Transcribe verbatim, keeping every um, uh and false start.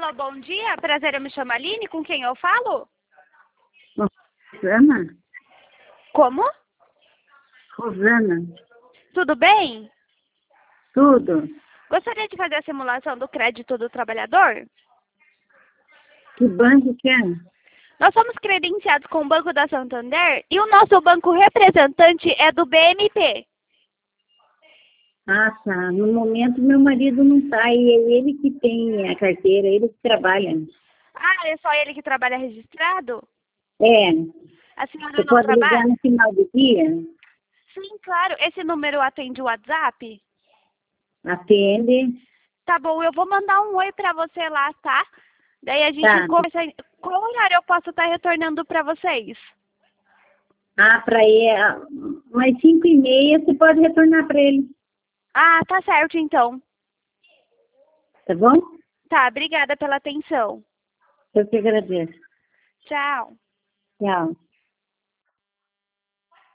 Alô, bom dia. Prazer, eu me chamo Aline. Com quem eu falo? Rosana? Como? Rosana? Tudo bem? Tudo? Gostaria de fazer a simulação do crédito do trabalhador? Que banco que é? Nós somos credenciados com o Banco da Santander e o nosso banco representante é do B M P. Ah, tá. No momento, meu marido não está e é ele que tem a carteira, ele que trabalha. Ah, é só ele que trabalha registrado? É. A senhora Você não pode ligar trabalha? no final do dia? Sim, claro. Esse número atende o WhatsApp? Atende. Tá bom, eu vou mandar um oi pra você lá, tá? Daí a gente Tá. conversa. Qual horário eu posso estar retornando pra vocês? Ah, para ele, mais cinco e meia você pode retornar para ele. Ah, tá certo então. Tá bom? Tá, obrigada pela atenção. Eu que agradeço. Tchau. Tchau.